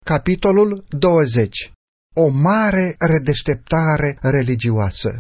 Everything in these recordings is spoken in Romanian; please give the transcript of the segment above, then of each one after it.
Capitolul 20. O mare redeșteptare religioasă.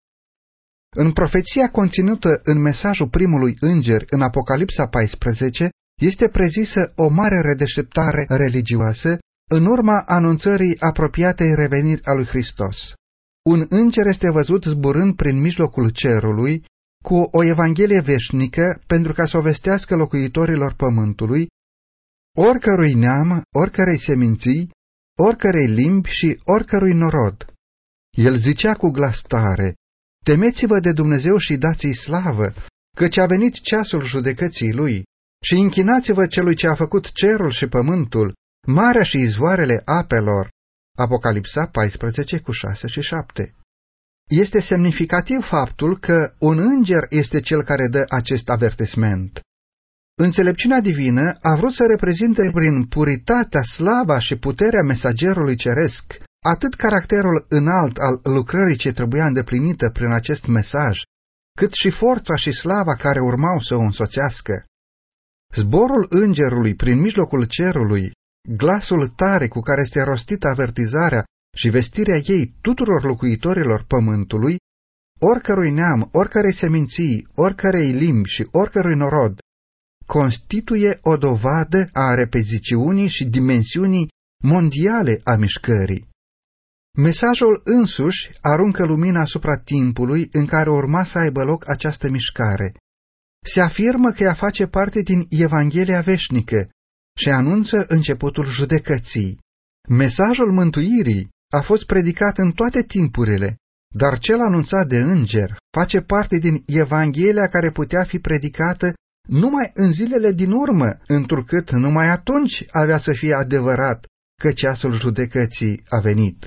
În profeția conținută în mesajul primului înger în Apocalipsa 14, este prezisă o mare redeșteptare religioasă în urma anunțării apropiatei reveniri a lui Hristos. Un înger este văzut zburând prin mijlocul cerului cu o evanghelie veșnică pentru ca să o vestească locuitorilor pământului, oricărui neam, oricărei seminții, oricărei limbi și oricărui norod. El zicea cu glas tare: temeți-vă de Dumnezeu și dați-i slavă, căci a venit ceasul judecății lui, și închinați-vă celui ce a făcut cerul și pământul, marea și izvoarele apelor. Apocalipsa 14 cu 6 și 7. Este semnificativ faptul că un înger este cel care dă acest avertisment. Înțelepciunea divină a vrut să reprezinte prin puritatea, slava și puterea mesagerului ceresc atât caracterul înalt al lucrării ce trebuia îndeplinită prin acest mesaj, cât și forța și slava care urmau să o însoțească. Zborul îngerului prin mijlocul cerului, glasul tare cu care este rostită avertizarea și vestirea ei tuturor locuitorilor pământului, oricărui neam, oricărei seminții, oricărei limbi și oricărui norod, constituie o dovadă a repeziciunii și dimensiunii mondiale a mișcării. Mesajul însuși aruncă lumina asupra timpului în care urma să aibă loc această mișcare. Se afirmă că ea face parte din Evanghelia veșnică și anunță începutul judecății. Mesajul mântuirii a fost predicat în toate timpurile, dar cel anunțat de înger face parte din Evanghelia care putea fi predicată numai în zilele din urmă, întrucât numai atunci avea să fie adevărat că ceasul judecății a venit.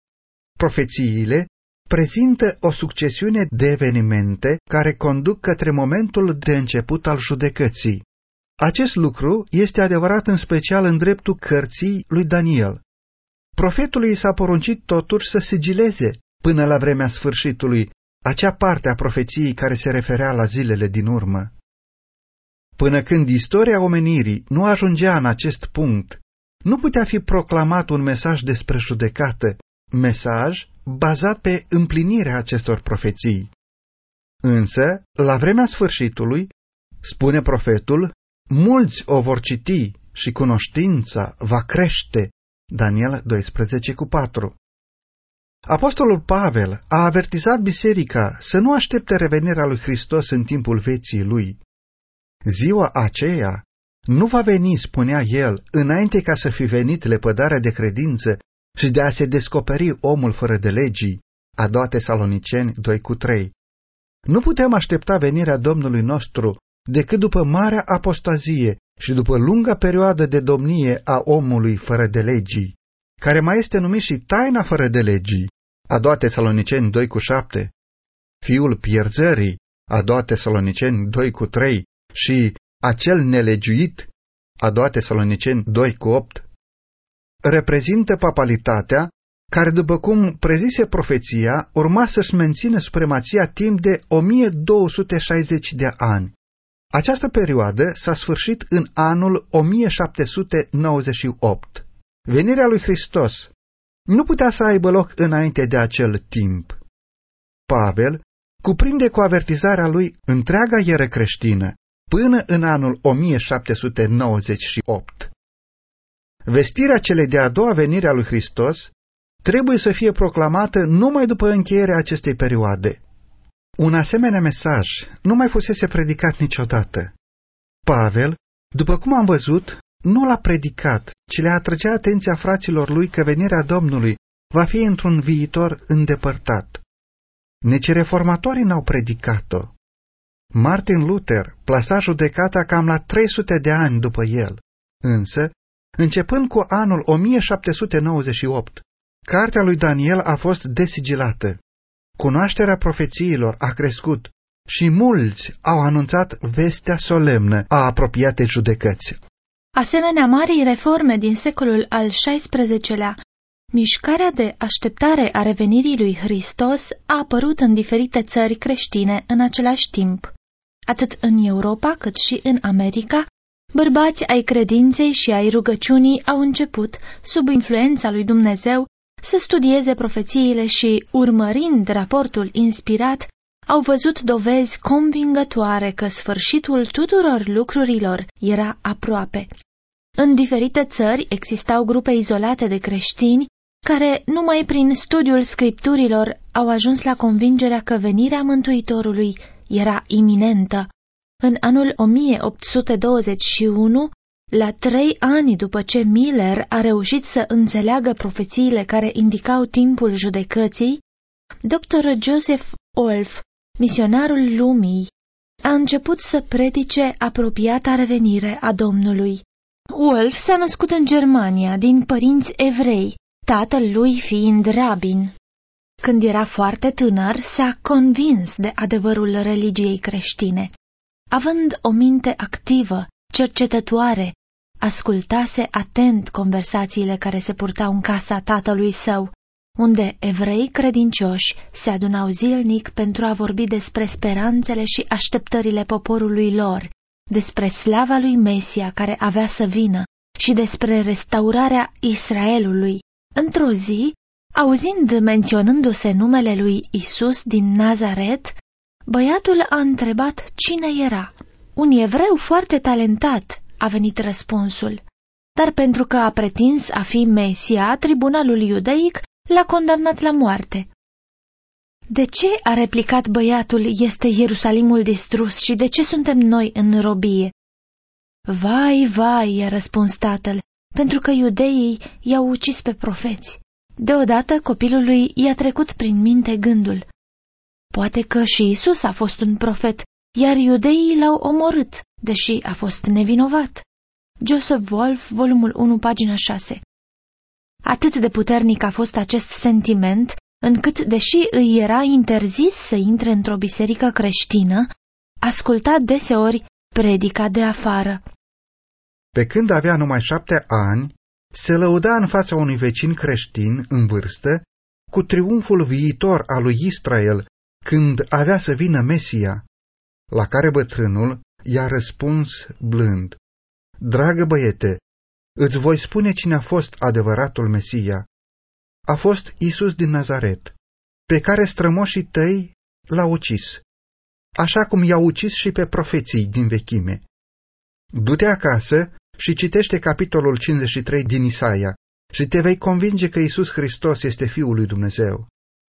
Profețiile prezintă o succesiune de evenimente care conduc către momentul de început al judecății. Acest lucru este adevărat în special în dreptul cărții lui Daniel. Profetului i s-a poruncit totuși să sigileze până la vremea sfârșitului acea parte a profeției care se referea la zilele din urmă. Până când istoria omenirii nu ajungea în acest punct, nu putea fi proclamat un mesaj despre judecată, mesaj bazat pe împlinirea acestor profeții. Însă, la vremea sfârșitului, spune profetul, mulți o vor citi și cunoștința va crește. Daniel 12 cu 4. Apostolul Pavel a avertizat biserica să nu aștepte revenirea lui Hristos în timpul vieții lui. Ziua aceea nu va veni, spunea el, înainte ca să fi venit lepădarea de credință și de a se descoperi omul fără de legii. A 2 Tesaloniceni 2 cu 3. Nu putem aștepta venirea Domnului nostru decât după marea apostazie și după lunga perioadă de domnie a omului fără de legii, care mai este numit și taina fără de legii. A 2 Tesaloniceni 2 cu 7. Fiul pierzării. A 2 Tesaloniceni 2 cu 3. Și acel nelegiuit, a 2 Tesaloniceni 2 cu 8, reprezintă papalitatea care, după cum prezise profeția, urma să-și mențină supremația timp de 1260 de ani. Această perioadă s-a sfârșit în anul 1798. Venirea lui Hristos nu putea să aibă loc înainte de acel timp. Pavel cuprinde cu avertizarea lui întreaga ieră creștină, până în anul 1798. Vestirea celei de-a doua venire a lui Hristos trebuie să fie proclamată numai după încheierea acestei perioade. Un asemenea mesaj nu mai fusese predicat niciodată. Pavel, după cum am văzut, nu l-a predicat, ci le atrăgea atenția fraților lui că venirea Domnului va fi într-un viitor îndepărtat. Nici reformatorii n-au predicat-o. Martin Luther plasa judecata cam la 300 de ani după el, însă, începând cu anul 1798, cartea lui Daniel a fost desigilată. Cunoașterea profețiilor a crescut și mulți au anunțat vestea solemnă a apropiatei judecăți. Asemenea marii reforme din secolul al XVI-lea, mișcarea de așteptare a revenirii lui Hristos a apărut în diferite țări creștine în același timp. Atât în Europa cât și în America, bărbați ai credinței și ai rugăciunii au început, sub influența lui Dumnezeu, să studieze profețiile și, urmărind raportul inspirat, au văzut dovezi convingătoare că sfârșitul tuturor lucrurilor era aproape. În diferite țări existau grupe izolate de creștini care, numai prin studiul scripturilor, au ajuns la convingerea că venirea Mântuitorului era iminentă. În anul 1821, la 3 ani după ce Miller a reușit să înțeleagă profețiile care indicau timpul judecății, Dr. Joseph Wolf, misionarul lumii, a început să predice apropiata revenire a Domnului. Wolf s-a născut în Germania, din părinți evrei, tatăl lui fiind rabin. Când era foarte tânăr, s-a convins de adevărul religiei creștine. Având o minte activă, cercetătoare, ascultase atent conversațiile care se purtau în casa tatălui său, unde evrei credincioși se adunau zilnic pentru a vorbi despre speranțele și așteptările poporului lor, despre slava lui Mesia care avea să vină și despre restaurarea Israelului. Într-o zi, auzind menționându-se numele lui Isus din Nazaret, băiatul a întrebat cine era. Un evreu foarte talentat, a venit răspunsul, dar pentru că a pretins a fi Mesia, tribunalul iudeic l-a condamnat la moarte. De ce, a replicat băiatul, este Ierusalimul distrus și de ce suntem noi în robie? Vai, vai, i-a răspuns tatăl, pentru că iudeii i-au ucis pe profeți. Deodată copilului i-a trecut prin minte gândul. Poate că și Isus a fost un profet, iar iudeii l-au omorât, deși a fost nevinovat. Joseph Wolf, volumul 1, pagina 6. Atât de puternic a fost acest sentiment, încât, deși îi era interzis să intre într-o biserică creștină, asculta deseori predica de afară. Pe când avea numai 7 ani, se lăuda în fața unui vecin creștin în vârstă cu triumful viitor al lui Israel când avea să vină Mesia, la care bătrânul i-a răspuns blând: Dragă băiete, îți voi spune cine a fost adevăratul Mesia. A fost Isus din Nazaret, pe care strămoșii tăi l-au ucis, așa cum i-au ucis și pe profeții din vechime. Du-te acasă și citește capitolul 53 din Isaia și te vei convinge că Isus Hristos este Fiul lui Dumnezeu.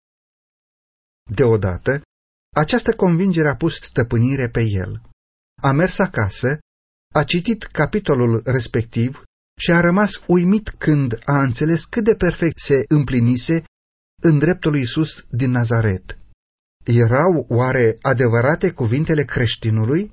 Deodată, această convingere a pus stăpânire pe el. A mers acasă, a citit capitolul respectiv și a rămas uimit când a înțeles cât de perfect se împlinise în dreptul lui Isus din Nazaret. Erau oare adevărate cuvintele creștinului?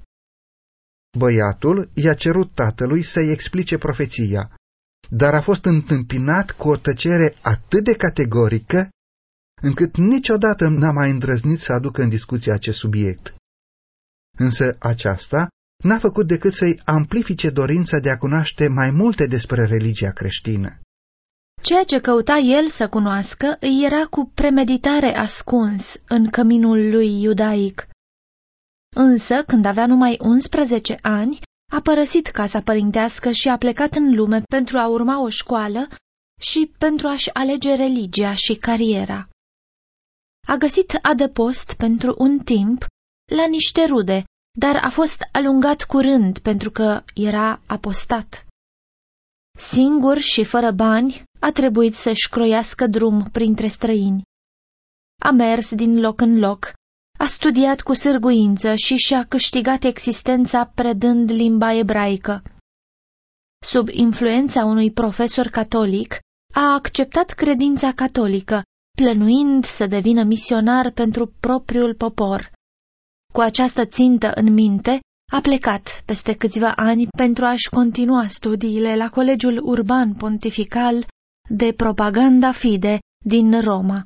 Băiatul i-a cerut tatălui să-i explice profeția, dar a fost întâmpinat cu o tăcere atât de categorică, încât niciodată n-a mai îndrăznit să aducă în discuție acest subiect. Însă aceasta n-a făcut decât să-i amplifice dorința de a cunoaște mai multe despre religia creștină. Ceea ce căuta el să cunoască îi era cu premeditare ascuns în căminul lui iudaic. Însă, când avea numai 11 ani, a părăsit casa părintească și a plecat în lume pentru a urma o școală și pentru a-și alege religia și cariera. A găsit adăpost pentru un timp la niște rude, dar a fost alungat curând pentru că era apostat. Singur și fără bani, a trebuit să-și croiască drum printre străini. A mers din loc în loc, a studiat cu sârguință și și-a câștigat existența predând limba ebraică. Sub influența unui profesor catolic, a acceptat credința catolică, plănuind să devină misionar pentru propriul popor. Cu această țintă în minte, a plecat peste câțiva ani pentru a-și continua studiile la Colegiul Urban Pontifical de Propaganda Fide din Roma.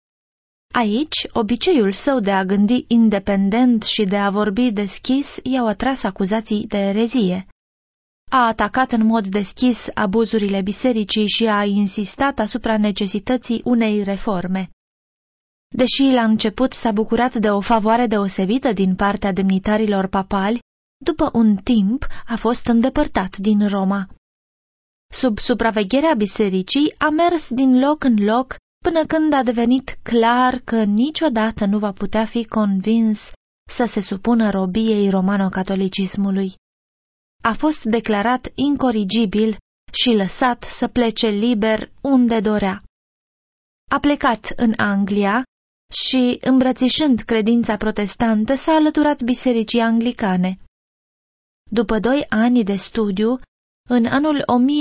Aici, obiceiul său de a gândi independent și de a vorbi deschis i-au atras acuzații de erezie. A atacat în mod deschis abuzurile bisericii și a insistat asupra necesității unei reforme. Deși la început s-a bucurat de o favoare deosebită din partea demnitarilor papali, după un timp a fost îndepărtat din Roma. Sub supravegherea bisericii a mers din loc în loc până când a devenit clar că niciodată nu va putea fi convins să se supună robiei romano-catolicismului. A fost declarat incorrigibil și lăsat să plece liber unde dorea. A plecat în Anglia și, îmbrățișând credința protestantă, s-a alăturat bisericii anglicane. După 2 ani de studiu, în anul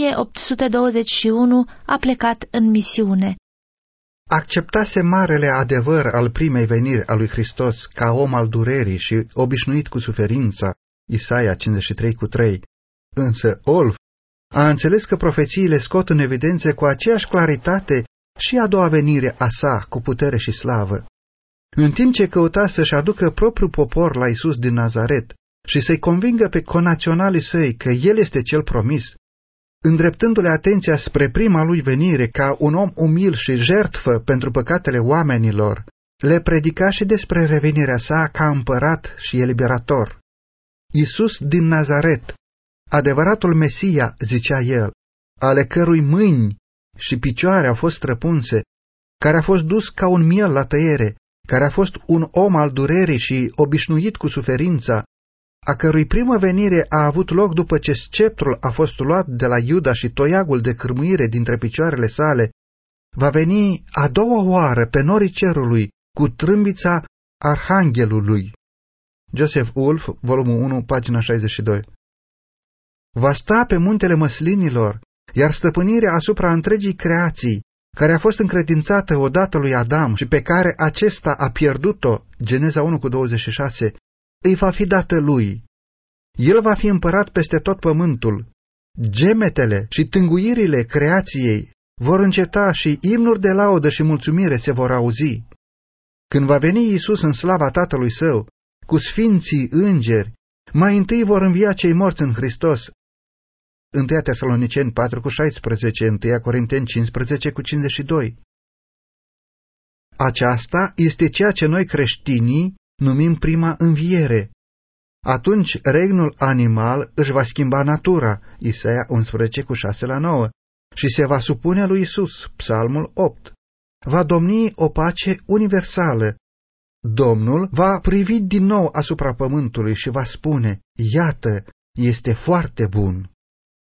1821 a plecat în misiune. Acceptase marele adevăr al primei veniri a lui Hristos ca om al durerii și obișnuit cu suferința, Isaia 53:3, însă Olf a înțeles că profețiile scot în evidență cu aceeași claritate și a doua venire a sa cu putere și slavă. În timp ce căuta să-și aducă propriul popor la Iisus din Nazaret și să-i convingă pe conaționalii săi că El este cel promis, îndreptându-le atenția spre prima lui venire ca un om umil și jertfă pentru păcatele oamenilor, le predica și despre revenirea sa ca împărat și eliberator. Iisus din Nazaret, adevăratul Mesia, zicea el, ale cărui mâini și picioare au fost străpunse, care a fost dus ca un miel la tăiere, care a fost un om al durerii și obișnuit cu suferința, a cărui primă venire a avut loc după ce sceptrul a fost luat de la Iuda și toiagul de cârmuire dintre picioarele sale, va veni a doua oară pe norii cerului cu trâmbița arhanghelului. Joseph Wolf, volumul 1, pagina 62. Va sta pe muntele măslinilor, iar stăpânirea asupra întregii creații, care a fost încredințată odată lui Adam și pe care acesta a pierdut-o, Geneza 1:26, îi va fi dată lui. El va fi împărat peste tot pământul. Gemetele și tânguirile creației vor înceta și imnuri de laudă și mulțumire se vor auzi. Când va veni Iisus în slava Tatălui Său, cu sfinții îngeri, mai întâi vor învia cei morți în Hristos. 1 Tesaloniceni 4:16, 1 Corinteni 15:52. Aceasta este ceea ce noi creștinii numim prima înviere. Atunci regnul animal își va schimba natura, Isaia 11:6-9, și se va supune lui Isus, Psalmul 8. Va domni o pace universală. Domnul va privi din nou asupra pământului și va spune, iată, este foarte bun.